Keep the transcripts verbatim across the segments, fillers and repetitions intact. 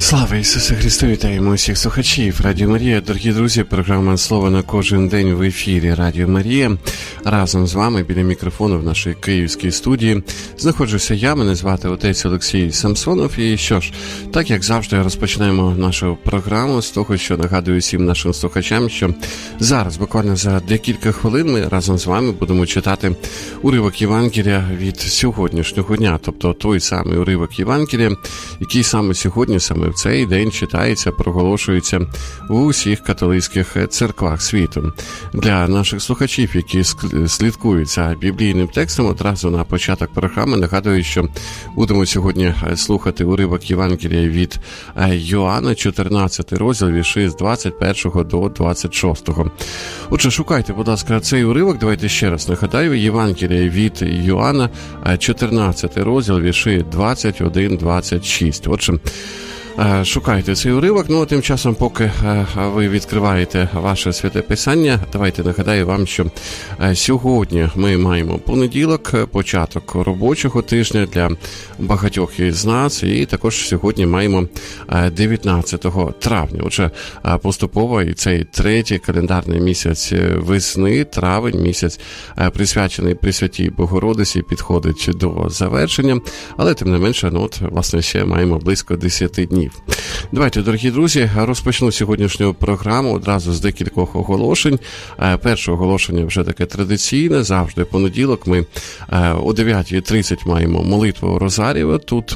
Слава Ісусу Христу! Вітаємо усіх слухачів Радіо Марія. Дорогі друзі, програма «Слово на кожен день» в ефірі Радіо Марія. Разом з вами біля мікрофону в нашій київській студії знаходжуся я, мене звати отець Олексій Самсонов. І що ж, так як завжди розпочинаємо нашу програму з того, що нагадую всім нашим слухачам, що зараз, буквально за декілька хвилин, ми разом з вами будемо читати уривок Євангелія від сьогоднішнього дня. Тобто той самий уривок Євангелія, який саме сьогодні, саме в цей день читається, проголошується в усіх католицьких церквах світу. Для наших слухачів, які слідкують за біблійним текстом, одразу на початок програми нагадую, що будемо сьогодні слухати уривок Євангелія від Йоанна, чотирнадцятий розділ, вірші з двадцять першого до двадцять шостого. Отже, шукайте, будь ласка, цей уривок. Давайте ще раз нагадаю, Євангелія від Йоанна, чотирнадцятий розділ, вірші двадцять один двадцять шість. Отже, шукайте цей уривок. Ну, а тим часом, поки ви відкриваєте ваше святе писання, давайте нагадаю вам, що сьогодні ми маємо понеділок, початок робочого тижня для багатьох із нас, і також сьогодні маємо дев'ятнадцятого травня. Отже, поступово і цей третій календарний місяць весни, травень, місяць присвячений Пресвятій Богородиці, підходить до завершення, але тим не менше, ну, от, власне, ще маємо близько десяти днів. Давайте, дорогі друзі, розпочну сьогоднішню програму одразу з декількох оголошень. Перше оголошення вже таке традиційне. Завжди понеділок ми о дев'ятій тридцять маємо молитву Розарієва тут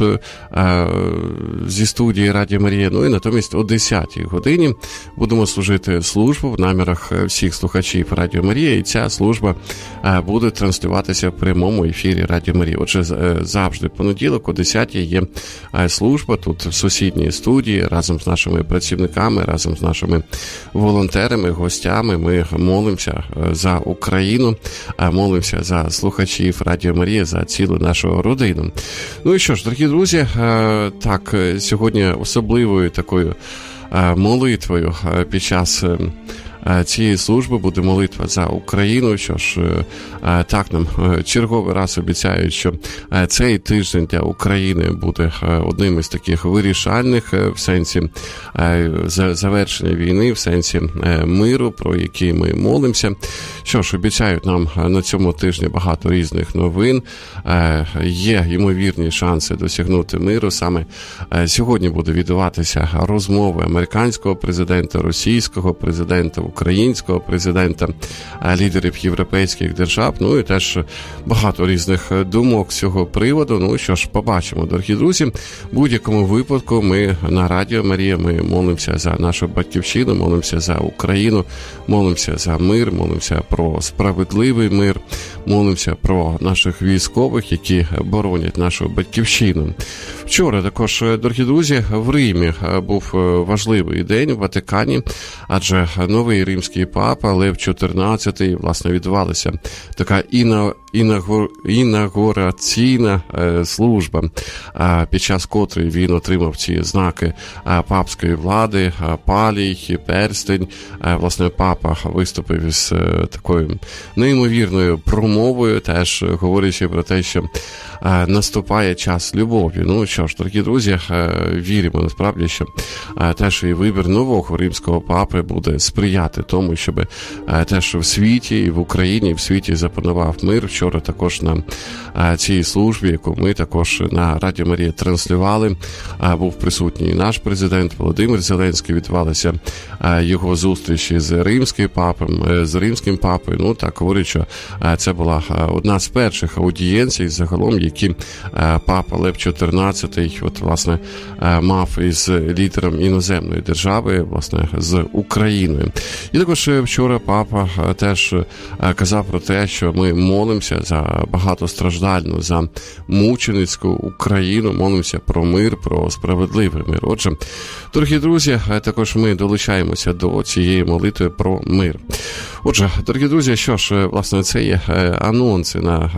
зі студії Радіо Марія. Ну і натомість о десятій годині будемо служити службу в намірах всіх слухачів Радіо Марія. І ця служба буде транслюватися в прямому ефірі Радіо Марія. Отже, завжди понеділок о десятій є служба тут в сусідній студії, разом з нашими працівниками, разом з нашими волонтерами, гостями. Ми молимося за Україну, молимося за слухачів Радіо Марія, за цілу нашу родину. Ну і що ж, дорогі друзі, так, сьогодні особливою такою молитвою під час цієї служби буде молитва за Україну. Що ж, так нам черговий раз обіцяють, що цей тиждень для України буде одним із таких вирішальних в сенсі завершення війни, в сенсі миру, про який ми молимося. Що ж, обіцяють нам на цьому тижні багато різних новин. Є ймовірні шанси досягнути миру. Саме сьогодні буде відбуватися розмови американського президента, російського президента, українського президента, лідерів європейських держав, ну і теж багато різних думок з цього приводу. Ну що ж, побачимо, дорогі друзі. В будь-якому випадку ми на Радіо Марія, ми молимося за нашу батьківщину, молимося за Україну, молимося за мир, молимося про справедливий мир, молимося про наших військових, які боронять нашу батьківщину. Вчора також, дорогі друзі, в Римі був важливий день в Ватикані, адже новий римський папа Лев чотирнадцятий, власне, відбувалася така іна Інагу... інаугураційна е, служба, е, під час котрої він отримав ці знаки е, папської влади, е, палій, перстень. Е, власне, папа виступив із е, такою неймовірною промовою, теж говорячи про те, що е, наступає час любові. Ну що ж, дорогі друзі, е, віримо насправді, що е, теж і вибір нового римського папи буде сприяти тому, щоб е, теж в світі, і в Україні, і в світі запанував мир. Вчора також на а, цій службі, яку ми також на Радіо Марія транслювали, а, був присутній наш президент Володимир Зеленський, відбувалися а, його зустрічі з римським папом, з римським папою. Ну, так говорять, що а, це була а, одна з перших аудієнцій загалом, які а, папа Лев чотирнадцятий, от, власне, а, мав із лідером іноземної держави, власне, з Україною. І також вчора папа а, теж а, казав про те, що ми молимося за багатостраждальну, за мученицьку Україну, молимося про мир, про справедливий мир. Отже, дорогі друзі, також ми долучаємося до цієї молитви про мир. Отже, дорогі друзі, що ж, власне, це є анонси на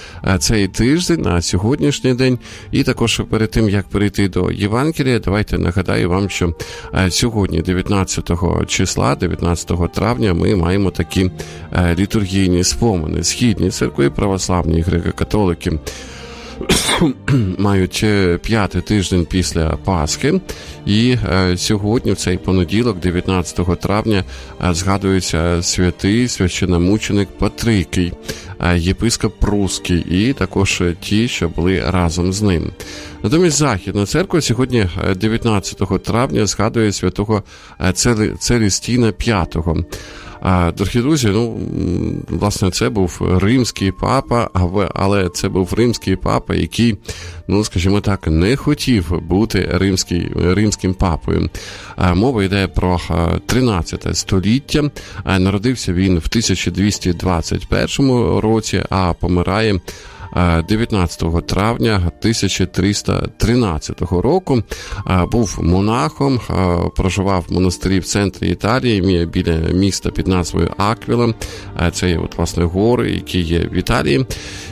цей тиждень, на сьогоднішній день. І також перед тим, як перейти до Євангелія, давайте нагадаю вам, що сьогодні, дев'ятнадцятого числа, дев'ятнадцятого травня, ми маємо такі літургійні спомини. Східні церкви, православні, греко-католики, мають п'ятий тиждень після Пасхи, і е, сьогодні, в цей понеділок, дев'ятнадцятого травня, е, згадується святий священномученик Патрикій, е, єпископ Прусський, і також ті, що були разом з ним. Натомість Західна церква сьогодні, дев'ятнадцятого травня, згадує святого Целестіна п'ятого. А, дорогі друзі, ну, власне, це був римський папа, але це був римський папа, який, ну, скажімо так, не хотів бути римський, римським папою. А, мова йде про тринадцяте століття. А, народився він в тисяча двісті двадцять першому році, а помирає дев'ятнадцятого травня тисяча триста тринадцятого року. Був монахом, проживав в монастирі в центрі Італії, біля міста під назвою Аквіла. Це є, от, власне, гори, які є в Італії.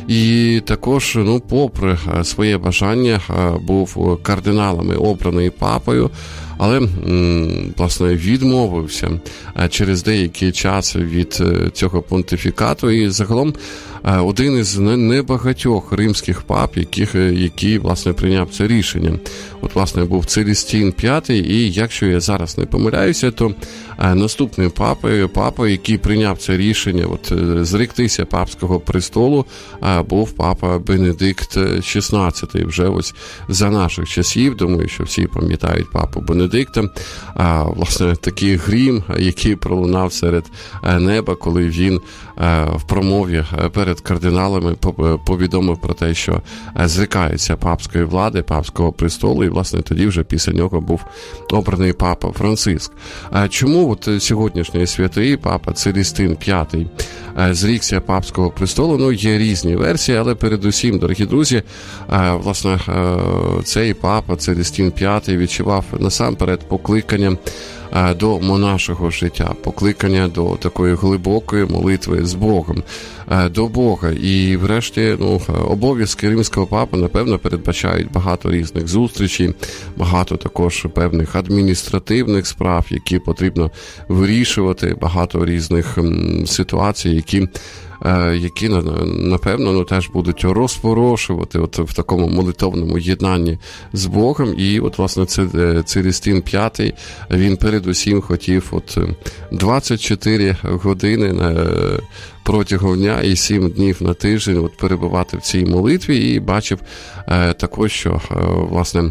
І також, ну, попри своє бажання, був кардиналами обраний папою, але, власне, відмовився через деякий час від цього понтифікату, і загалом один із небагатьох римських пап, яких, який, власне, прийняв це рішення. От, власне, був Целестін п'ятий, і якщо я зараз не помиляюся, то наступним папою, папою, який прийняв це рішення, от, зректися папського престолу, був папа Бенедикт шістнадцятий, вже ось за наших часів. Думаю, що всі пам'ятають папу Бенедикта. А, власне, такий грім, який пролунав серед неба, коли він в промові перед кардиналами повідомив про те, що зрікається папської влади, папського престолу, і, власне, тоді вже після нього був обраний папа Франциск. А чому от сьогоднішній святий папа Целестін п'ятий зрікся папського престолу? Ну, є різні версії, але передусім, дорогі друзі, власне, цей папа Целестін п'ятий відчував насамперед покликання до монашого життя, покликання до такої глибокої молитви з Богом, до Бога. І врешті, ну, обов'язки римського папи, напевно, передбачають багато різних зустрічей, багато також певних адміністративних справ, які потрібно вирішувати, багато різних ситуацій, які які, напевно, ну, теж будуть розпорошувати от в такому молитовному єднанні з Богом. І от, власне, Целестін п'ятий, він передусім хотів от двадцять чотири години на протягом дня і сім днів на тиждень от перебувати в цій молитві, і бачив також, що, власне,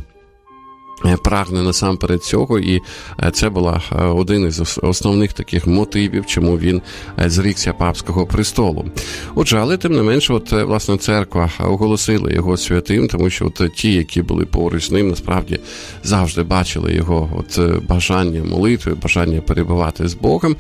прагне насамперед цього, і це була один із основних таких мотивів, чому він зрікся папського престолу. Отже, але тим не менше, от, власне, церква оголосила його святим, тому що от ті, які були поруч з ним, насправді завжди бачили його от бажання молитви, бажання перебувати з Богом.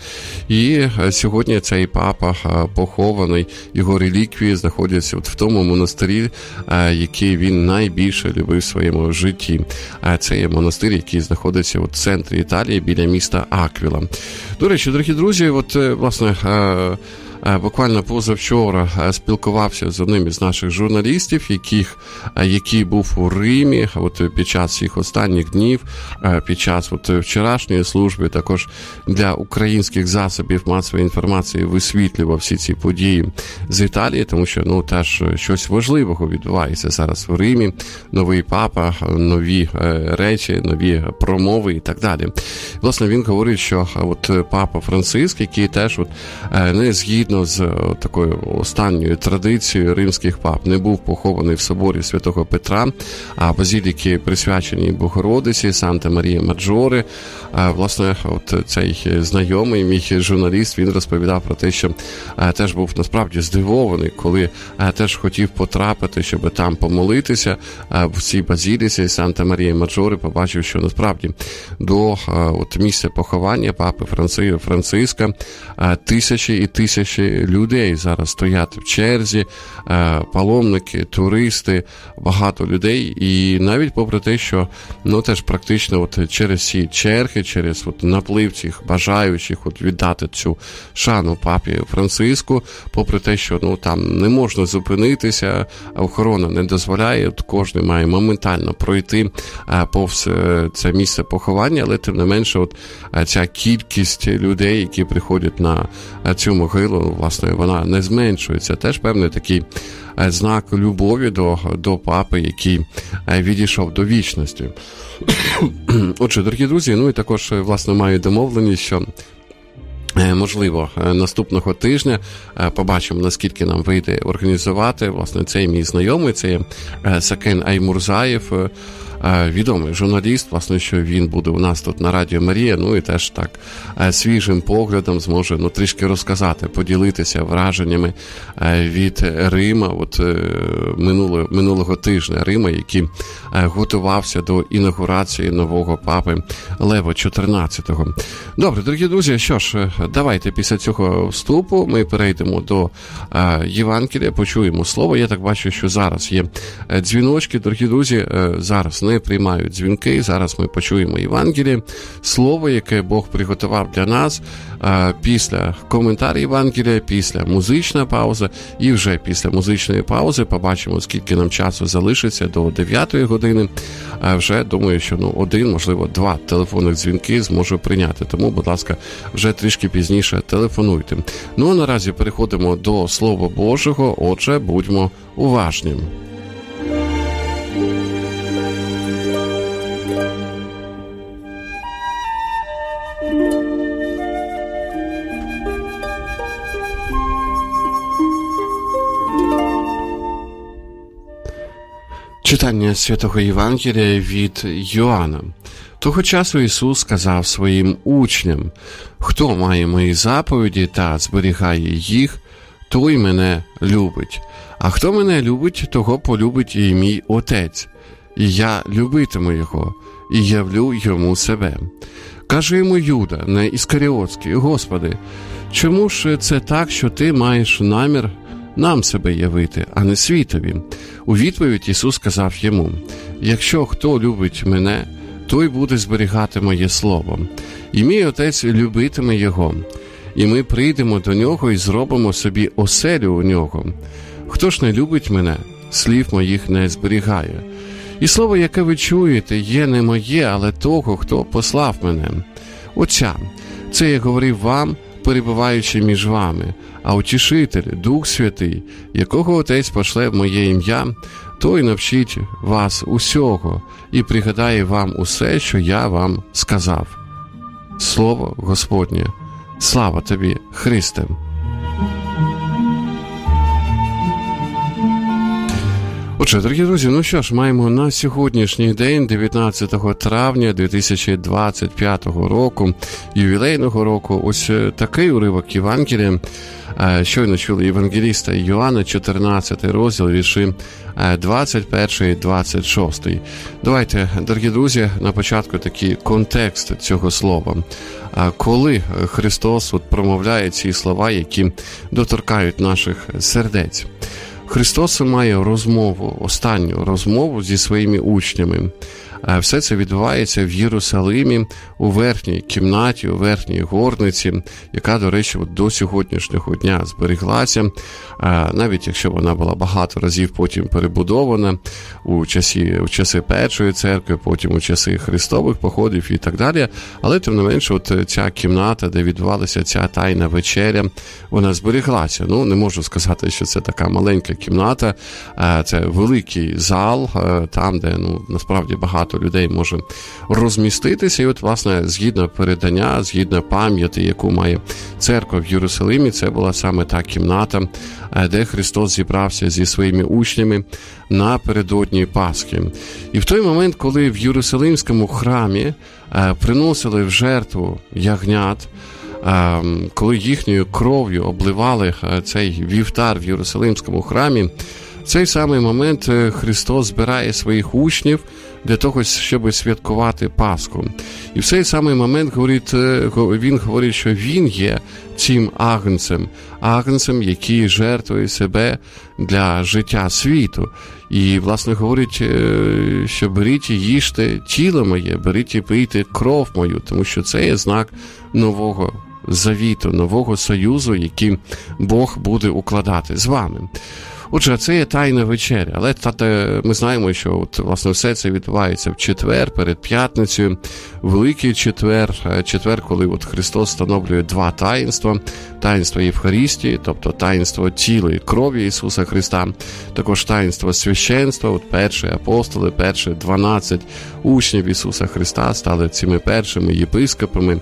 І сьогодні цей папа похований, його реліквії знаходяться от в тому монастирі, який він найбільше любив в своєму житті. Це є монастир, який знаходиться в центрі Італії, біля міста Аквіла. До речі, дорогі друзі, от, власне, буквально позавчора спілкувався з одним із наших журналістів, яких, який був у Римі от під час їх останніх днів, під час от вчорашньої служби, також для українських засобів масової інформації висвітлював всі ці події з Італії, тому що, ну, теж щось важливого відбувається зараз в Римі. Новий папа, нові речі, нові промови і так далі. Власне, він говорить, що от папа Франциск, який теж от не згідно з такою останньою традицією римських пап, не був похований в соборі Святого Петра, а базіліки присвячені Богородиці, Санта Марія Маджоре. Власне, от цей знайомий, мій журналіст, він розповідав про те, що теж був насправді здивований, коли теж хотів потрапити, щоб там помолитися в цій базіліці Санта Марія Маджоре, побачив, що насправді до от місця поховання папи Франциска тисячі і тисячі людей зараз стоять в черзі, паломники, туристи, багато людей. І навіть попри те, що, ну, теж практично от через ці черги, через от наплив цих бажаючих от віддати цю шану папі Франциску, попри те, що, ну, там не можна зупинитися, охорона не дозволяє, от кожен має моментально пройти повз це місце поховання, але тим не менше от ця кількість людей, які приходять на цю могилу, власне, вона не зменшується. Теж певний такий знак любові до, до папи, який відійшов до вічності. Отже, дорогі друзі, ну і також, власне, маю домовленість, що можливо, наступного тижня побачимо, наскільки нам вийде організувати. Власне, цей мій знайомий, це є Сакен Аймурзаєв, відомий журналіст, власне, що він буде у нас тут на Радіо Марія, ну і теж так свіжим поглядом зможе, ну, трішки розказати, поділитися враженнями від Рима, от минулого, минулого тижня Рима, який готувався до інаугурації нового папи Лева чотирнадцятого. Добре, дорогі друзі, що ж, давайте після цього вступу ми перейдемо до Євангелія, почуємо слово. Я так бачу, що зараз є дзвіночки, дорогі друзі, зараз не приймають дзвінки. Зараз ми почуємо Євангеліє, слово, яке Бог приготував для нас. Після коментарів Євангелія, після музична пауза, і вже після музичної паузи побачимо, скільки нам часу залишиться до дев'ятої години. Вже думаю, що ну один, можливо, два телефонних дзвінки зможу прийняти. Тому, будь ласка, вже трішки пізніше телефонуйте. Ну а наразі переходимо до Слова Божого. Отже, будьмо уважні. Читання Святого Євангелія від Йоанна. Того часу Ісус сказав своїм учням: «Хто має мої заповіді та зберігає їх, той мене любить. А хто мене любить, того полюбить і мій Отець. І я любитиму його, і явлю йому себе». Каже йому Юда, не Іскаріотський: «Господи, чому ж це так, що ти маєш намір нам себе явити, а не світові?» У відповідь Ісус сказав йому: «Якщо хто любить мене, той буде зберігати моє слово, і мій Отець любитиме його, і ми прийдемо до нього і зробимо собі оселю у нього. Хто ж не любить мене, слів моїх не зберігає. І слово, яке ви чуєте, є не моє, але того, хто послав мене. Отця, це я говорив вам, перебуваючи між вами, а Утішитель, Дух Святий, якого Отець пошле в моє ім'я, той навчить вас усього і пригадає вам усе, що я вам сказав». Слово Господнє. Слава тобі, Христе! Отже, дорогі друзі, ну що ж, маємо на сьогоднішній день, дев'ятнадцятого травня дві тисячі двадцять п'ятого року, ювілейного року, ось такий уривок Євангелія. Щойно чули євангеліста Йоанна, чотирнадцятий розділ, вірші двадцять перший двадцять шостий. Давайте, дорогі друзі, на початку такий контекст цього слова. Коли Христос от промовляє ці слова, які доторкають наших сердець. Христос має розмову, останню розмову зі своїми учнями. Все це відбувається в Єрусалимі, у верхній кімнаті, у верхній горниці, яка, до речі, до сьогоднішнього дня зберіглася, навіть якщо вона була багато разів потім перебудована у часи, у часи Першої церкви, потім у часи Христових походів і так далі. Але, тим не менше, от ця кімната, де відбувалася ця тайна вечеря, вона зберіглася. Ну, не можу сказати, що це така маленька кімната, це великий зал, там, де, ну, насправді багато людей може розміститися. І от, власне, згідно передання, згідно пам'яті, яку має церква в Єрусалимі, це була саме та кімната, де Христос зібрався зі своїми учнями напередодні Пасхи. І в той момент, коли в Єрусалимському храмі приносили в жертву ягнят, коли їхньою кров'ю обливали цей вівтар в Єрусалимському храмі, в цей самий момент Христос збирає своїх учнів для того, щоб святкувати Пасху. І в цей самий момент говорить, він говорить, що він є цим агнцем, агнцем, який жертвує себе для життя світу. І, власне, говорить, що беріть і їжте тіло моє, беріть і пийте кров мою, тому що це є знак нового завіту, нового союзу, який Бог буде укладати з вами. Отже, це є тайна вечеря, але ми знаємо, що от, власне, все це відбувається в четвер, перед п'ятницею, Великий четвер, четвер, коли от Христос встановлює два таїнства, таїнство Євхаристії, тобто таїнство тіла і крові Ісуса Христа, також таїнство священства, от перші апостоли, перші дванадцять учнів Ісуса Христа стали цими першими єпископами,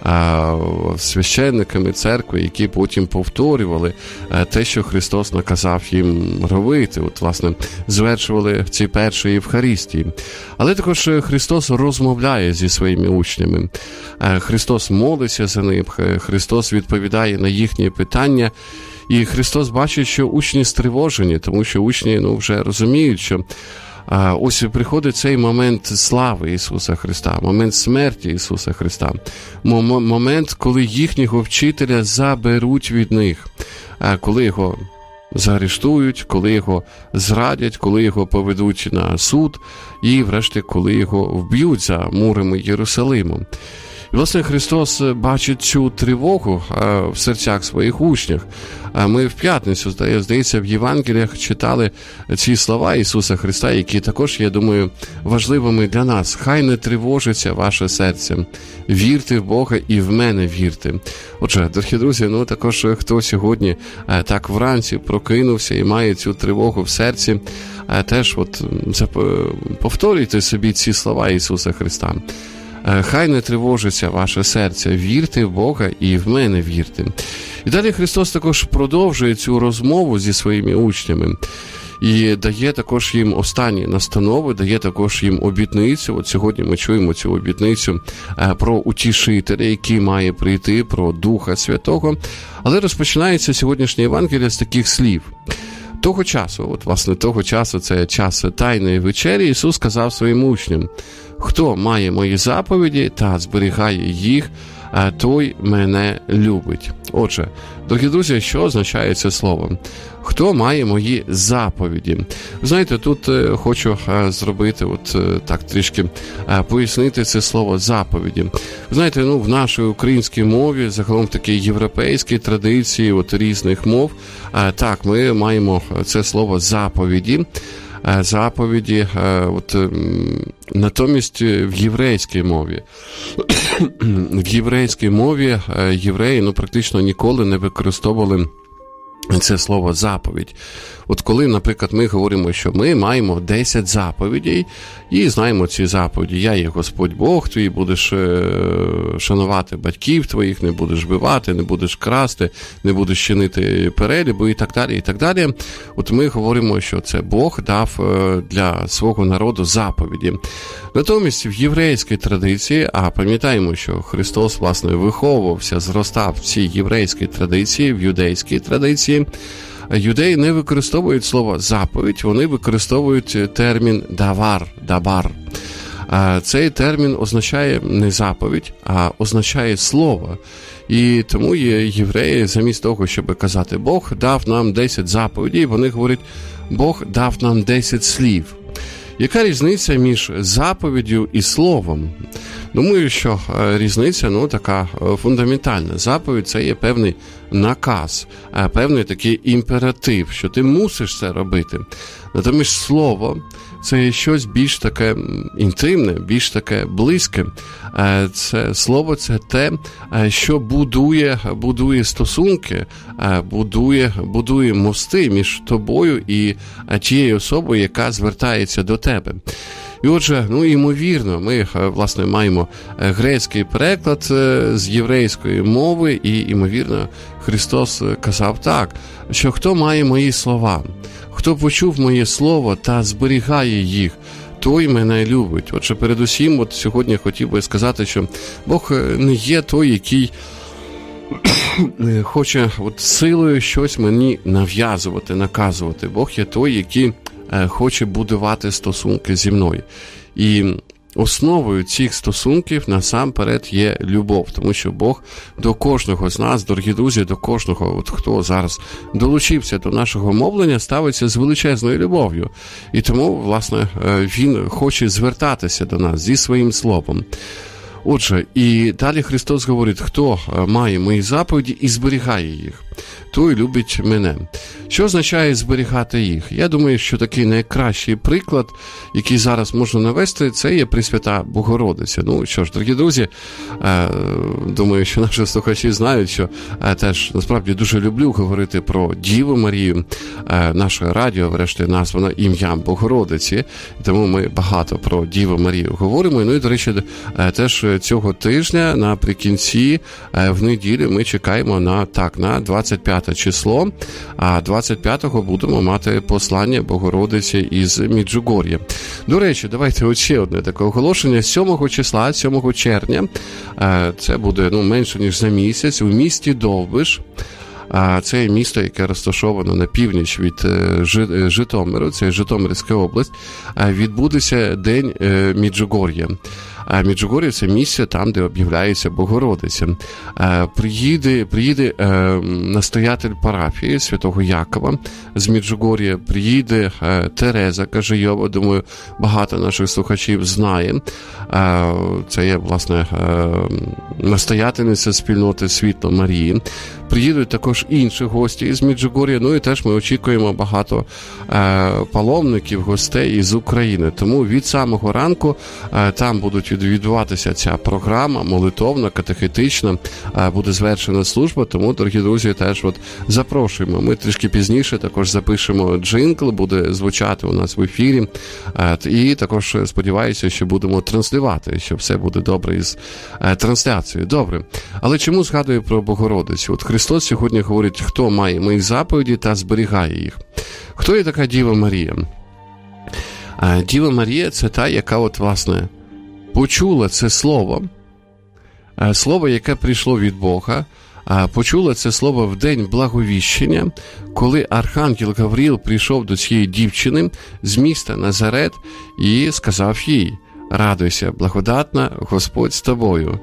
священниками церкви, які потім повторювали те, що Христос наказав їм робити, от, власне, звершували ці перші Євхаристії. Але також Христос розмовляє зі своїми учнями. Христос молиться за них, Христос відповідає на їхні питання, і Христос бачить, що учні стривожені, тому що учні, ну, вже розуміють, що А ось приходить цей момент слави Ісуса Христа, момент смерті Ісуса Христа, момент, коли їхнього вчителя заберуть від них, коли його заарештують, коли його зрадять, коли його поведуть на суд і, врешті, коли його вб'ють за мурами Єрусалиму. І, власне, Христос бачить цю тривогу в серцях своїх учнів. Ми в п'ятницю, здається, в Євангеліях читали ці слова Ісуса Христа, які також, я думаю, важливими для нас. «Хай не тривожиться ваше серце, вірте в Бога і в мене вірте». Отже, дорогі друзі, ну також хто сьогодні так вранці прокинувся і має цю тривогу в серці, теж от повторюйте собі ці слова Ісуса Христа. «Хай не тривожиться ваше серце, вірте в Бога і в мене вірте». І далі Христос також продовжує цю розмову зі своїми учнями і дає також їм останні настанови, дає також їм обітницю. От сьогодні ми чуємо цю обітницю про утішителя, який має прийти, про Духа Святого. Але розпочинається сьогоднішнє Євангеліє з таких слів. Того часу, от власне того часу, це час Тайної вечері, Ісус сказав своїм учням: «Хто має мої заповіді та зберігає їх, той мене любить». Отже, дорогі друзі, що означає це слово? Хто має мої заповіді? Ви знаєте, тут хочу зробити, от так трішки пояснити це слово «заповіді». Ви знаєте, ну, в нашій українській мові, загалом в такій європейській традиції от різних мов, так, ми маємо це слово «заповіді». Заповіді, от, натомість в єврейській мові. В єврейській мові євреї, ну, практично ніколи не використовували це слово «заповідь». От коли, наприклад, ми говоримо, що ми маємо десять заповідей і знаємо ці заповіді: «Я є Господь Бог твій, будеш шанувати батьків твоїх, не будеш вбивати, не будеш красти, не будеш чинити перелібу» і так далі, і так далі. От ми говоримо, що це Бог дав для свого народу заповіді. Натомість в єврейській традиції, а пам'ятаємо, що Христос, власне, виховувався, зростав в цій єврейській традиції, в юдейській традиції, юдеї не використовують слово «заповідь», вони використовують термін «давар», «дабар». Цей термін означає не заповідь, а означає слово. І тому євреї, замість того, щоб казати «Бог дав нам десять заповідей», вони говорять «Бог дав нам десять слів». Яка різниця між заповіддю і словом? Думаю, що різниця, ну, така фундаментальна. Заповідь – це є певний наказ, певний такий імператив, що ти мусиш це робити. Натомість слово – це є щось більш таке інтимне, більш таке близьке. Це слово – це те, що будує, будує стосунки, будує, будує мости між тобою і тією особою, яка звертається до тебе. І отже, ну, ймовірно, ми, власне, маємо грецький переклад з єврейської мови, і, ймовірно, Христос казав так, що хто має мої слова, хто почув моє слово та зберігає їх, той мене любить. Отже, передусім, от сьогодні хотів би сказати, що Бог не є той, який хоче от силою щось мені нав'язувати, наказувати. Бог є той, який хоче будувати стосунки зі мною. І основою цих стосунків насамперед є любов, тому що Бог до кожного з нас, дорогі друзі, до кожного, от хто зараз долучився до нашого мовлення, ставиться з величезною любов'ю. І тому, власне, Він хоче звертатися до нас зі своїм словом. Отже, і далі Христос говорить, хто має мої заповіді і зберігає їх. той любить мене. Що означає зберігати їх? Я думаю, що такий найкращий приклад, який зараз можна навести, це є Пресвята Богородиця. Ну що ж, дорогі друзі, думаю, що наші слухачі знають, що теж насправді дуже люблю говорити про Діву Марію. Наше радіо, врешті, названо ім'ям Богородиці, тому ми багато про Діву Марію говоримо. Ну і, до речі, теж цього тижня наприкінці в неділю ми чекаємо на, так, на двадцять п'яте число, а двадцять п'ятого будемо мати послання Богородиці із Меджугор'я. До речі, давайте от ще одне таке оголошення. сьомого числа, сьомого червня, це буде ну, менше ніж за місяць, у місті Довбиш. Це місто, яке розташовано на північ від Житомиру, це Житомирська область, відбудеться День Меджугор'я. Меджугор'я – це місце там, де об'являється Богородиця. Приїде, приїде настоятель парафії Святого Якова з Меджугор'я, приїде Тереза Кажийова, думаю, багато наших слухачів знає. Це є, власне, настоятельниця спільноти Світло Марії. Приїдуть також інші гості із Меджугор'я, ну і теж ми очікуємо багато паломників, гостей із України. Тому від самого ранку там будуть відбуватися ця програма молитовна, катехетична, буде звершена служба, тому, дорогі друзі, теж от запрошуємо. Ми трішки пізніше також запишемо джингл, буде звучати у нас в ефірі, і також сподіваюся, що будемо транслювати, що все буде добре із трансляцією. Добре. Але чому згадую про Богородицю? От Христос сьогодні говорить, хто має мої заповіді та зберігає їх. Хто є така Діва Марія? Діва Марія – це та, яка от, власне, почула це слово, слово, яке прийшло від Бога, почула це слово в день Благовіщення, коли архангел Гавриїл прийшов до цієї дівчини з міста Назарет і сказав їй: «Радуйся, благодатна, Господь з тобою».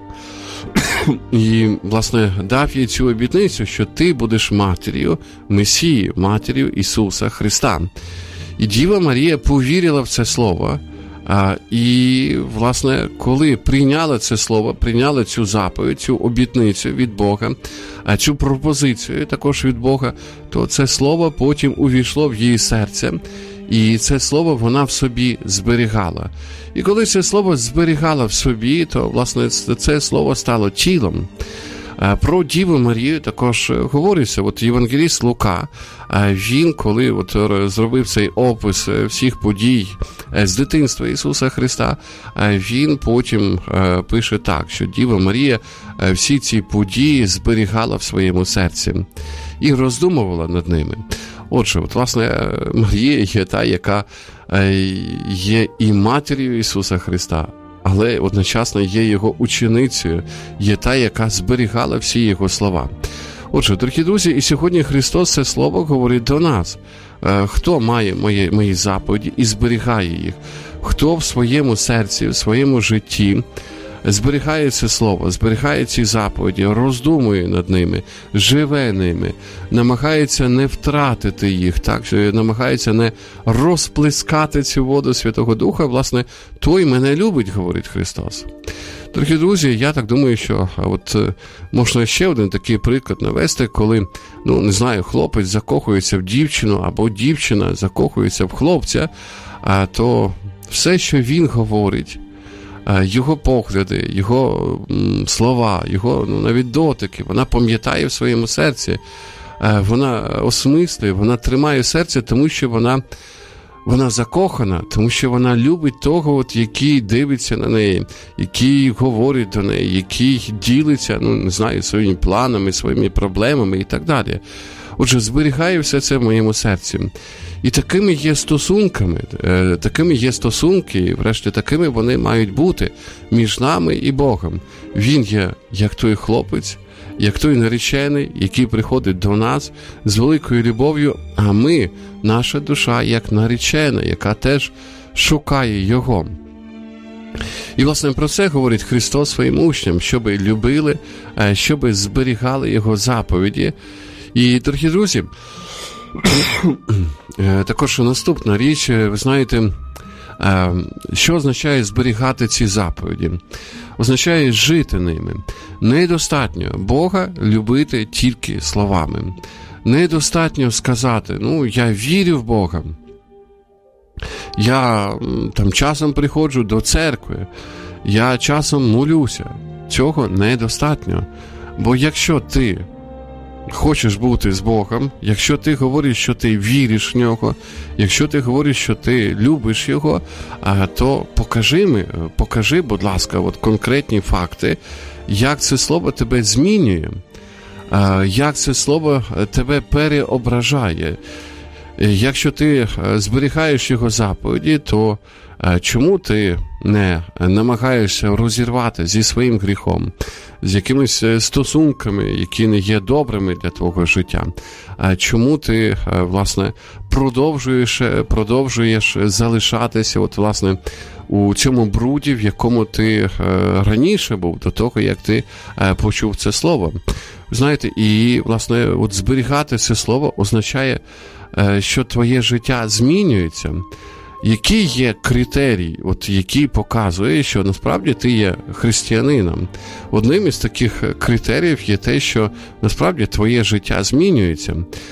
І, власне, дав їй цю обітницю, що ти будеш матір'ю Месії, матір'ю Ісуса Христа. І Діва Марія повірила в це слово, а, і, власне, коли прийняла це слово, прийняла цю заповідь, цю обітницю від Бога, а цю пропозицію також від Бога, то це слово потім увійшло в її серце, і це слово вона в собі зберігала. І коли це слово зберігала в собі, то, власне, це слово стало тілом. Про Діву Марію також говориться. От євангеліст Лука, він, коли от зробив цей опис всіх подій з дитинства Ісуса Христа, він потім пише так, що Діва Марія всі ці події зберігала в своєму серці і роздумувала над ними. Отже, от, власне, Марія є та, яка є і матір'ю Ісуса Христа, але одночасно є його ученицею, є та, яка зберігала всі його слова. Отже, дорогі друзі, і сьогодні Христос це слово говорить до нас. Хто має мої, мої заповіді і зберігає їх? Хто в своєму серці, в своєму житті зберігає це слово, зберігає ці заповіді, роздумує над ними, живе ними, намагається не втратити їх, так, намагається не розплескати цю воду Святого Духа, власне, той мене любить, говорить Христос. Дорогі друзі, я так думаю, що от можна ще один такий приклад навести, коли, ну, не знаю, хлопець закохується в дівчину, або дівчина закохується в хлопця, а то все, що він говорить, його погляди, його слова, його, ну, навіть дотики, вона пам'ятає в своєму серці, вона осмислює, вона тримає серце, тому що вона, вона закохана, тому що вона любить того, от, який дивиться на неї, який говорить до неї, який ділиться, ну, не знаю, своїми планами, своїми проблемами і так далі. Отже, зберігає все це в моєму серці. І такими є стосунками, такими є стосунки, і врешті такими вони мають бути між нами і Богом. Він є як той хлопець, як той наречений, який приходить до нас з великою любов'ю, а ми, наша душа, як наречена, яка теж шукає Його. І, власне, про це говорить Христос своїм учням, щоби любили, щоби зберігали Його заповіді. І, дорогі друзі, також наступна річ, ви знаєте, Що означає зберігати ці заповіді? Означає жити ними. Недостатньо Бога любити тільки словами. Недостатньо сказати, ну, я вірю в Бога. Я там часом приходжу до церкви. Я часом молюся. Цього недостатньо. Бо якщо ти хочеш бути з Богом, якщо ти говориш, що ти віриш в Нього, якщо ти говориш, що ти любиш Його, то покажи, ми, покажи, будь ласка, от конкретні факти, як це слово тебе змінює, як це слово тебе переображає. Якщо ти зберігаєш Його заповіді, то чому ти не намагаєшся розірвати зі своїм гріхом, з якимись стосунками, які не є добрими для твого життя? Чому ти, власне, продовжуєш, продовжуєш залишатися, от, власне, у цьому бруді, в якому ти раніше був, до того, як ти почув це слово? Знаєте, і, власне, от зберігати це слово означає, що твоє життя змінюється. Який є критерій, от який показує, що насправді ти є християнином? Одним із таких критеріїв є те, що насправді твоє життя змінюється.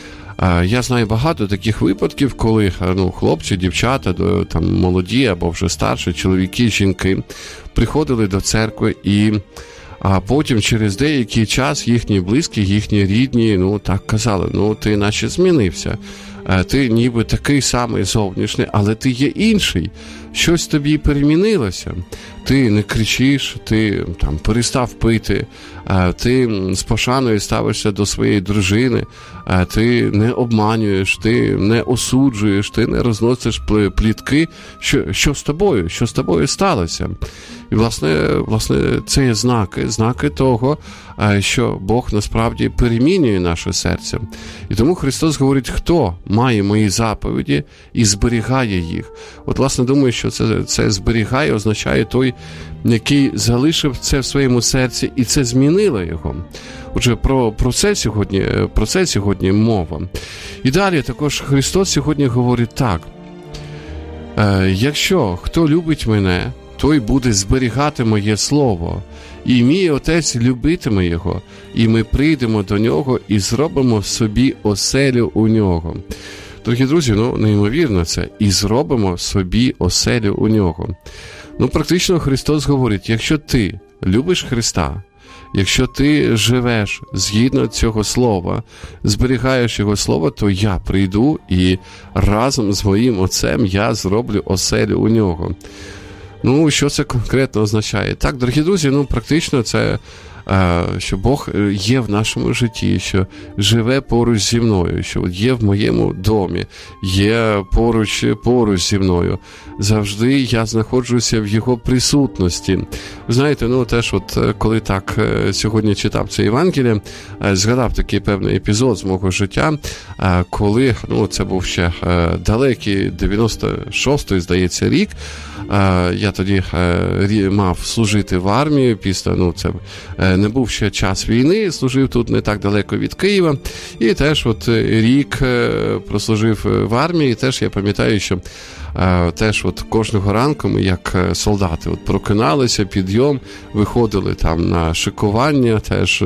Я знаю багато таких випадків, коли ну, хлопці, дівчата, там, молоді або вже старші, чоловіки, жінки приходили до церкви і а потім через деякий час їхні близькі, їхні рідні, ну так казали, ну ти наче змінився. Ти ніби такий самий зовнішній, але ти є інший. Щось тобі перемінилося. Ти не кричиш, ти там перестав пити, ти з пошаною ставишся до своєї дружини, ти не обманюєш, ти не осуджуєш, ти не розносиш плітки. Що, що з тобою? Що з тобою сталося? І, власне, власне, це є знаки, знаки того, що Бог насправді перемінює наше серце. І тому Христос говорить, хто має мої заповіді і зберігає їх. От, власне, думаю, що це, це зберігає означає той, який залишив це в своєму серці, і це змінило його. Отже, про, про, це сьогодні, про це сьогодні мова. І далі також Христос сьогодні говорить так. Якщо хто любить мене, той буде зберігати моє слово, і мій Отець любитиме його, і ми прийдемо до нього і зробимо собі оселю у нього. Дорогі друзі, ну, неймовірно це, і зробимо собі оселю у нього. Ну, практично Христос говорить, якщо ти любиш Христа, якщо ти живеш згідно цього слова, зберігаєш його слово, то я прийду і разом з моїм Отцем я зроблю оселю у нього. Ну, що це конкретно означає? Так, дорогі друзі, ну, практично це, що Бог є в нашому житті, що живе поруч зі мною, що є в моєму домі, є поруч, поруч зі мною. Завжди я знаходжуся в Його присутності. Ви знаєте, ну, теж от, коли так сьогодні читав це Євангеліє, згадав такий певний епізод з мого життя, коли, ну, це був ще далекий дев'яносто шостий, здається, рік. Я тоді мав служити в армії, після, ну, це не був ще час війни, служив тут не так далеко від Києва, і теж от рік прослужив в армії, і теж я пам'ятаю, що теж от кожного ранку ми, як солдати, от прокиналися, підйом, виходили там на шикування, теж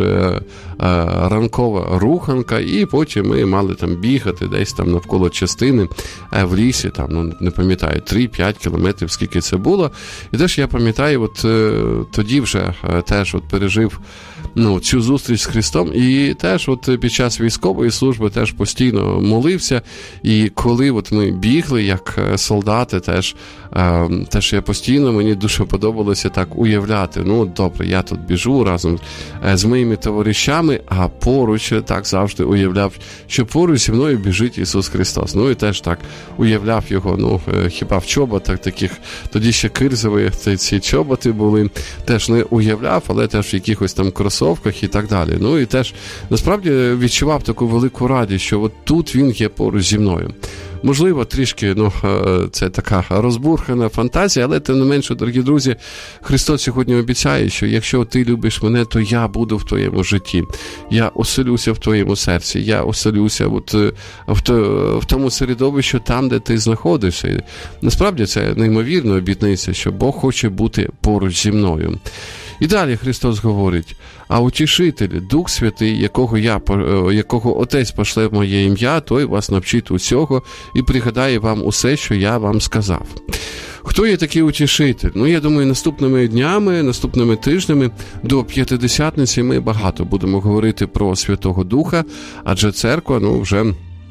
ранкова руханка, і потім ми мали там бігати десь там навколо частини в лісі, там, ну, не пам'ятаю, три-п'ять кілометрів, скільки це було. І теж я пам'ятаю, от тоді вже теж от пережив, ну, цю зустріч з Христом, і теж от під час військової служби теж постійно молився, і коли от ми бігли, як солдати, теж, теж я постійно, мені дуже подобалося так уявляти, ну, добре, я тут біжу разом з моїми товаришами, а поруч так завжди уявляв, що поруч зі мною біжить Ісус Христос. Ну, і теж так уявляв його, ну, хіба в чоботах таких, тоді ще кирзові ці чоботи були, теж не уявляв, але теж в якихось там кросовках, кросовках і так далі. Ну і теж, насправді, відчував таку велику радість, що от тут він є поруч зі мною. Можливо, трішки, ну, це така розбурхана фантазія, але тим не менше, дорогі друзі, Христос сьогодні обіцяє, що якщо ти любиш мене, то я буду в твоєму житті. Я оселюся в твоєму серці, я оселюся от в, то, в тому середовищі, там, де ти знаходишся. І насправді це неймовірна обітниця, що Бог хоче бути поруч зі мною. І далі Христос говорить: а утішитель, Дух Святий, якого, я, якого Отець пошле в моє ім'я, той вас навчить усього і пригадає вам усе, що я вам сказав. Хто є такий утішитель? Ну, я думаю, наступними днями, наступними тижнями до П'ятидесятниці ми багато будемо говорити про Святого Духа, адже церква, ну, вже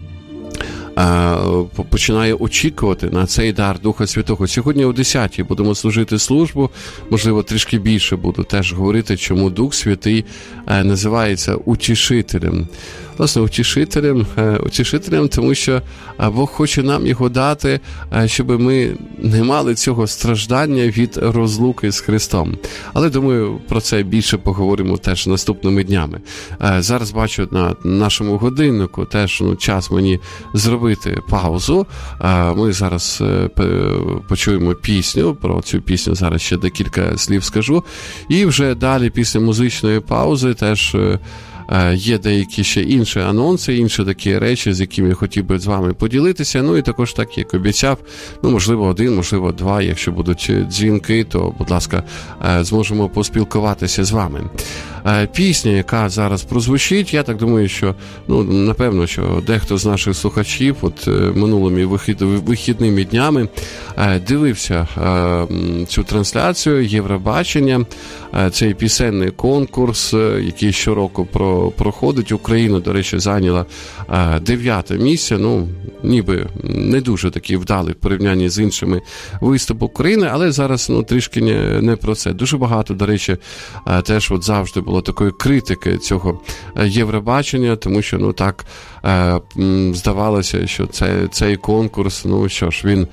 починає очікувати на цей дар Духа Святого. Сьогодні о десятій будемо служити службу, можливо, трішки більше буду теж говорити, чому Дух Святий називається утішителем. Власне, утішителем, утішителем, тому що Бог хоче нам його дати, щоб ми не мали цього страждання від розлуки з Христом. Але, думаю, про це більше поговоримо теж наступними днями. Зараз бачу на нашому годиннику теж, ну, час мені зробити паузу. Ми зараз почуємо пісню, про цю пісню зараз ще декілька слів скажу. І вже далі, після музичної паузи, теж є деякі ще інші анонси, інші такі речі, з якими я хотів би з вами поділитися. Ну і також, так як обіцяв, ну, можливо, один, можливо, два, якщо будуть дзвінки, то, будь ласка, зможемо поспілкуватися з вами. Пісня, яка зараз прозвучить, я так думаю, що, ну, напевно, що дехто з наших слухачів от минулими вихід, вихідними днями дивився цю трансляцію Євробачення, цей пісенний конкурс, який щороку про, проходить. Україна, до речі, зайняла дев'яте місце, ну, ніби не дуже такий вдалий в порівнянні з іншими виступами України, але зараз, ну, трішки не, не про це. Дуже багато, до речі, теж от завжди було такої критики цього Євробачення, тому що, ну, так здавалося, що це, цей конкурс, ну, що ж, він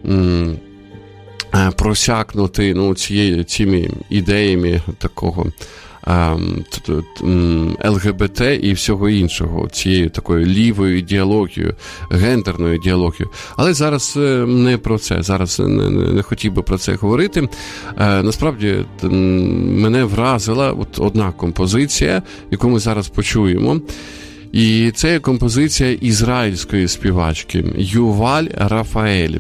просякнутий, ну, цією, цими ідеями такого ЛГБТ і всього іншого, цією такою лівою ідеологією, гендерною ідеологією. Але зараз не про це, зараз не, не, не хотів би про це говорити. Насправді, мене вразила от одна композиція, яку ми зараз почуємо. І це композиція ізраїльської співачки Юваль Рафаель.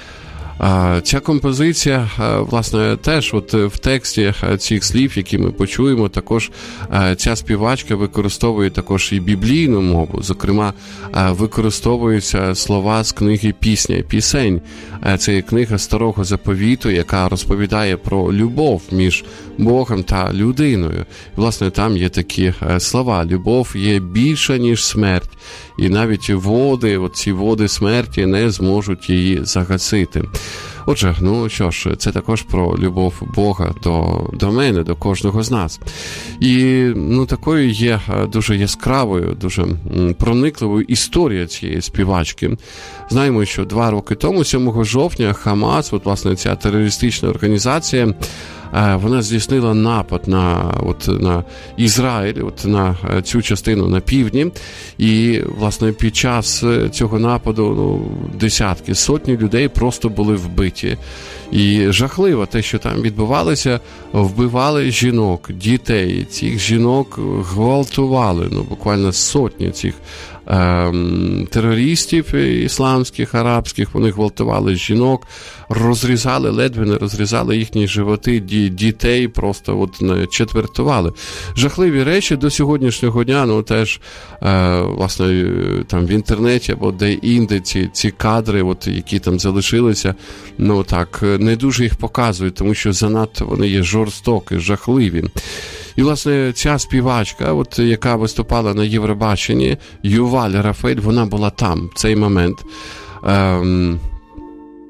Ця композиція, власне, теж от в тексті цих слів, які ми почуємо, також ця співачка використовує також і біблійну мову. Зокрема, використовуються слова з книги «Пісня і пісень». Це є книга Старого Заповіту, яка розповідає про любов між Богом та людиною. І, власне, там є такі слова: «Любов є більша, ніж смерть, і навіть води, от ці води смерті не зможуть її загасити». Отже, ну що ж, це також про любов Бога до, до мене, до кожного з нас. І, ну, такою є дуже яскравою, дуже проникливою історія цієї співачки. Знаємо, що два роки тому, сьомого жовтня, Хамас, от, власне, ця терористична організація, вона здійснила напад на, от, на Ізраїль, от, на цю частину на півдні. І, власне, під час цього нападу, ну, десятки, сотні людей просто були вбиті. І жахливо те, що там відбувалося, вбивали жінок, дітей. Цих жінок гвалтували, ну, буквально сотні цих терористів ісламських, арабських, вони гвалтували жінок, розрізали, ледве не розрізали їхні животи, дітей просто от четвертували. Жахливі речі до сьогоднішнього дня, ну, теж, власне, там в інтернеті або де-інде ці, ці кадри, от, які там залишилися, ну, так, не дуже їх показують, тому що занадто вони є жорстокі, жахливі. І, власне, ця співачка, от, яка виступала на Євробаченні, Юваль Рафаель, вона була там в цей момент. Ем,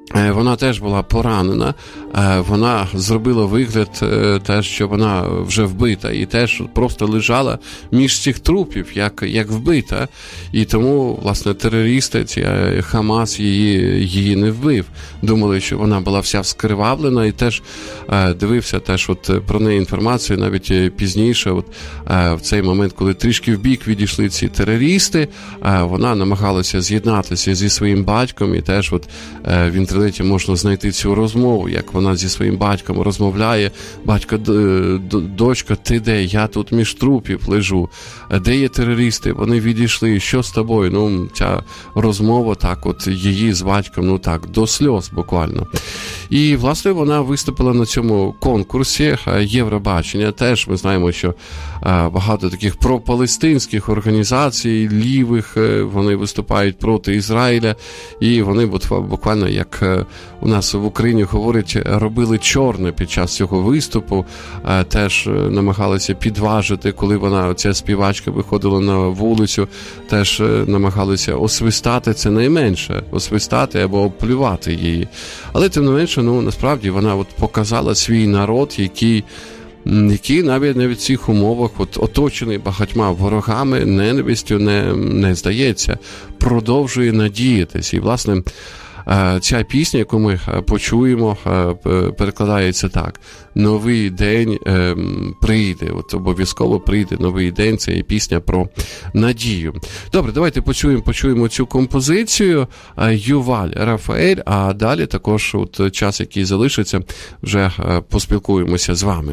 вона теж була поранена, вона зробила вигляд теж, що вона вже вбита, і теж просто лежала між цих трупів, як, як вбита, і тому, власне, терористи, ці Хамас її, її не вбив. Думали, що вона була вся вскривавлена, і теж дивився теж от про неї інформацію, навіть пізніше, от в цей момент, коли трішки вбік відійшли ці терористи, вона намагалася з'єднатися зі своїм батьком, і теж от в інтернеті можна знайти цю розмову, як вона зі своїм батьком розмовляє. Батько, дочка, ти де? Я тут між трупів лежу. Де є терористи? Вони відійшли. Що з тобою? Ну, ця розмова, так, от її з батьком, ну так, до сльоз буквально. І, власне, вона виступила на цьому конкурсі Євробачення. Теж ми знаємо, що багато таких пропалестинських організацій, лівих, вони виступають проти Ізраїля, і вони буквально, як у нас в Україні говорять, робили чорне під час цього виступу, теж намагалися підважити, коли вона, ця співачка, виходила на вулицю, теж намагалися освистати, це найменше, освистати або оплювати її. Але, тим не менше, ну, насправді, вона от показала свій народ, який який навіть не в цих умовах, от, оточений багатьма ворогами, ненавистю, не, не здається, продовжує надіятись. І, власне, ця пісня, яку ми почуємо, перекладається так: новий день прийде, от обов'язково прийде новий день. Це є пісня про надію. Добре, давайте почуємо, почуємо цю композицію Юваль Рафаель, а далі також от час, який залишиться, вже поспілкуємося з вами.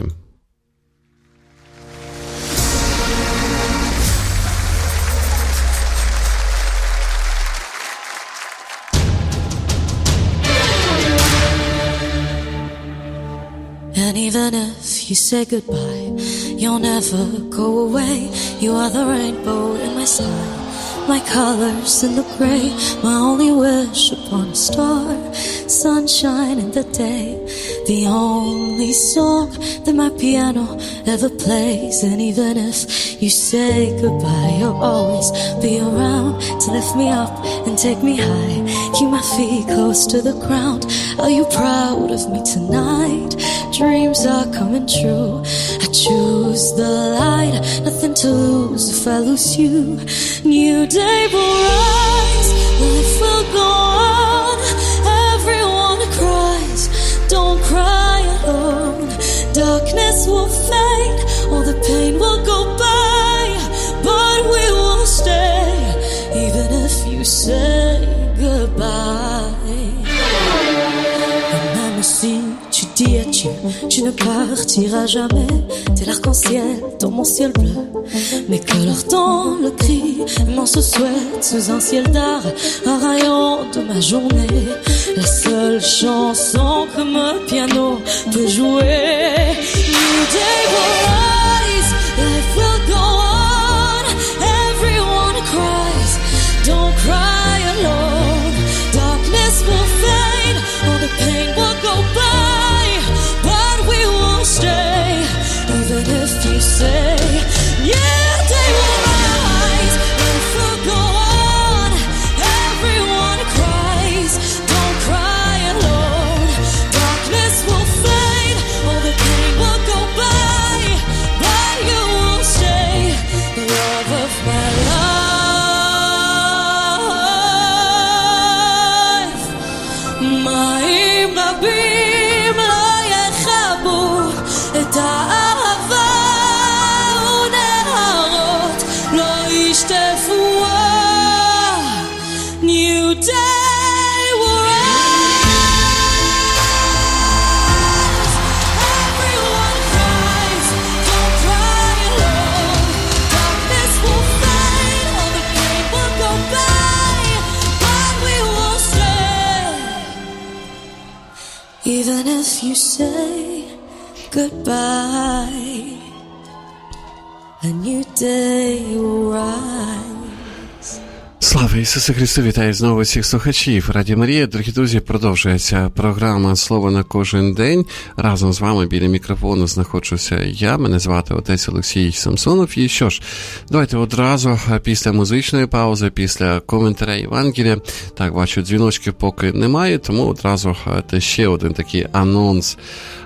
And even if you say goodbye, you'll never go away. You are the rainbow in my sky, my colors in the gray, my only wish upon a star, sunshine in the day, the only song that my piano ever plays. And even if you say goodbye, you'll always be around to lift me up and take me high, keep my feet close to the ground. Are you proud of me tonight? Dreams are coming true. I choose the light, nothing to lose if I lose you. New day will rise, life will go on. Everyone cries, don't cry alone. Darkness will fade, all the pain will go by, but we will stay, even if you say goodbye. And même si tu dis adieu, tu ne partiras jamais. T'es l'arc-en-ciel dans mon ciel bleu, mes couleurs dans le cri, on se souhaite sous un ciel d'art, un rayon de ma journée, la seule chanson que mon piano peut jouer. New day will rise, life will go on. Everyone cries, don't cry alone. Darkness will fade, all the pain will go by, but we will stay, even if you say, yeah, day will rise, life will go on. Everyone cries, don't cry alone. Darkness will fade, all the pain will go by, but you will stay, the love of my life. Ma'im rabim lo yechabu et ha'ava u'neharot lo yishtefu. New day will rise, everyone cries, don't cry alone. Darkness will fade, all the pain will go by, but we will stay, even if you say goodbye. A new day will rise. Слава Ісусу Христу! Вітаю знову всіх слухачів Радіо Марія. Дорогі друзі, продовжується програма «Слово на кожен день». Разом з вами біля мікрофону знаходжуся я. Мене звати отець Олексій Самсонов. І що ж, давайте одразу після музичної паузи, після коментаря Євангелія. Так, бачу, дзвіночків поки немає, тому одразу ще один такий анонс.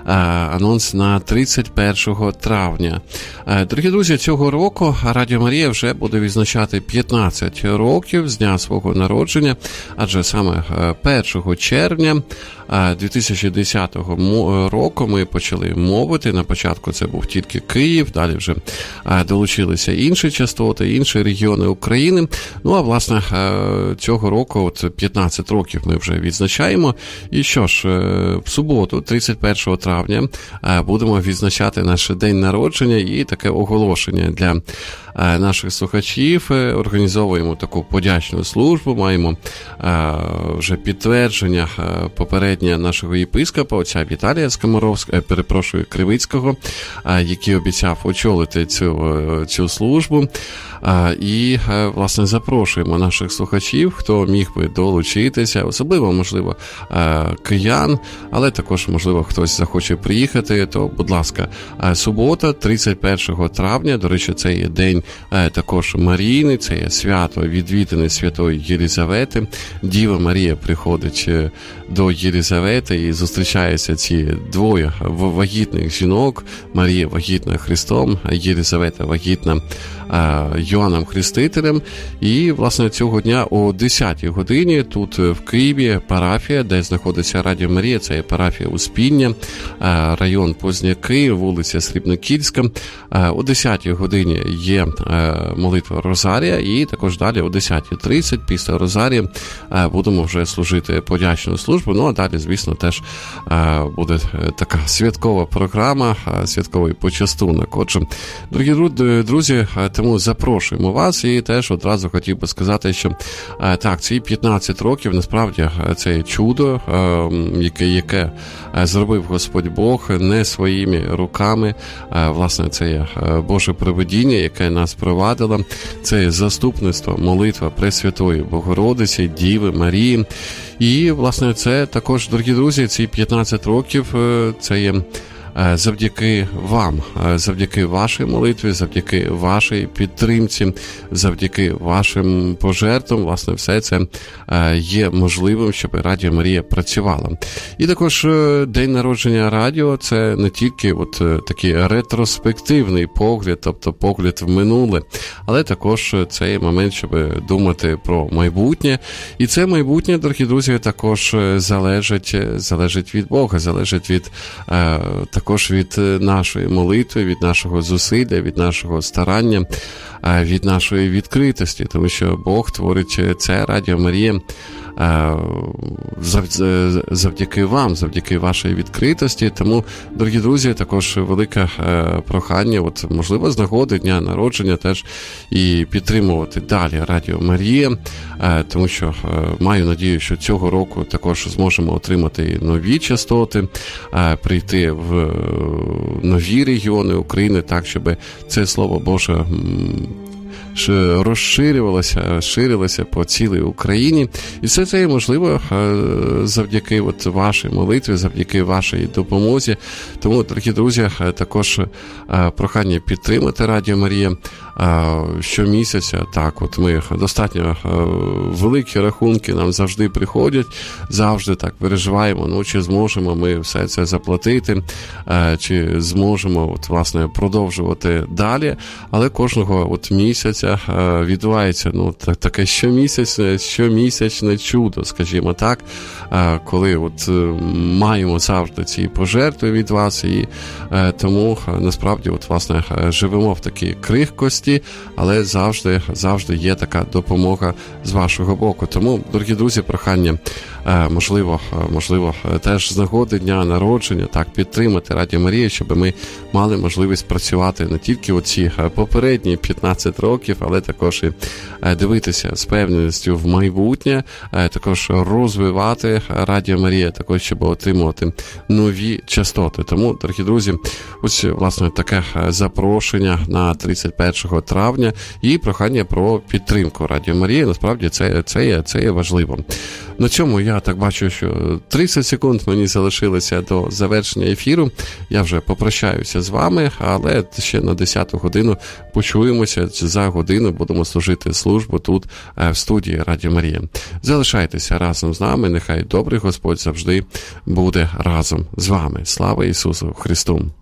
Анонс на тридцять першого травня. Дорогі друзі, цього року Радіо Марія вже буде відзначати п'ятнадцять років з дня свого народження, адже саме першого червня дві тисячі десятого року ми почали мовити. На початку це був тільки Київ, далі вже долучилися інші частоти, інші регіони України. Ну, а власне, цього року от п'ятнадцять років ми вже відзначаємо. І що ж, в суботу, тридцять першого травня, будемо відзначати наш день народження і таке оголошення для наших слухачів. Організовуємо таку подячну службу, маємо вже підтвердження попереднє нашого єпископа, отця Віталія Скоморовського, перепрошую, Кривицького, який обіцяв очолити цю, цю службу. І, власне, запрошуємо наших слухачів, хто міг би долучитися, особливо, можливо, киян, але також, можливо, хтось захоче приїхати, то, будь ласка, субота, тридцять першого травня, до речі, це є день також Марійний, це є свято відвідини Святої Єлізавети. Діва Марія приходить до Єлізавети і зустрічаються ці двоє вагітних жінок. Марія вагітна Христом, Єлізавета вагітна Йоанном Хрестителем. І, власне, цього дня о десятій годині тут в Києві парафія, де знаходиться Радіо Марія, це є парафія Успіння, район Позняки, вулиця Срібнокільська. О десятій годині є молитва Розарія, і також далі о десятій тридцять після Розарія будемо вже служити подячну службу. Ну, а далі, звісно, теж буде така святкова програма, святковий почастунок. Отже, дорогі друзі, тому запрошуємо вас, і теж одразу хотів би сказати, що так, ці п'ятнадцять років, насправді, це чудо, яке, яке зробив Господь Бог не своїми руками. Власне, це є Боже провидіння, яке нас провадило, це є заступництво, молитва Пресвятої Богородиці, Діви Марії. І, власне, це також, дорогі друзі, ці п'ятнадцять років, це є завдяки вам, завдяки вашій молитві, завдяки вашій підтримці, завдяки вашим пожертвам, власне, все це є можливим, щоб Радіо Марія працювала. І також день народження радіо – це не тільки от такий ретроспективний погляд, тобто погляд в минуле, але також це є момент, щоб думати про майбутнє. І це майбутнє, дорогі друзі, також залежить, залежить від Бога, залежить від також від нашої молитви, від нашого зусилля, від нашого старання, від нашої відкритості, тому що Бог творить це Радіо Марія завдяки вам, завдяки вашій відкритості. Тому, дорогі друзі, також велике прохання, от, можливо, з нагоди дня народження теж і підтримувати далі Радіо Марія, тому що маю надію, що цього року також зможемо отримати нові частоти, прийти в нові регіони України так, щоб це Слово Боже розширювалося, ширилося по цілій Україні. І все це є можливо завдяки от вашій молитві, завдяки вашій допомозі. Тому, дорогі друзі, також прохання підтримати Радіо Марія щомісяця. Так, от ми достатньо великі рахунки нам завжди приходять, завжди так переживаємо, ну, чи зможемо ми все це заплатити, чи зможемо, от, власне, продовжувати далі. Але кожного от місяця відбувається, ну, таке щомісячне, щомісячне чудо, скажімо так, коли от маємо завжди ці пожертви від вас, і тому насправді, от, власне, живемо в такій крихкості, але завжди, завжди є така допомога з вашого боку. Тому, дорогі друзі, прохання можливо, можливо, теж з нагоди дня народження, так, підтримати Радіо Марія, щоб ми мали можливість працювати не тільки оці попередні п'ятнадцять років, але також і дивитися з певністю в майбутнє, також розвивати Радіо Марія, також щоб отримувати нові частоти. Тому, дорогі друзі, ось, власне, таке запрошення на тридцять першого травня і прохання про підтримку Радіо Марії. Насправді це, це, є, це є важливо. На цьому я так бачу, що тридцять секунд мені залишилося до завершення ефіру. Я вже попрощаюся з вами, але ще на десяту годину почуємося. За годину будемо служити службу тут, в студії Радіо Марія. Залишайтеся разом з нами. Нехай добрий Господь завжди буде разом з вами. Слава Ісусу Христу!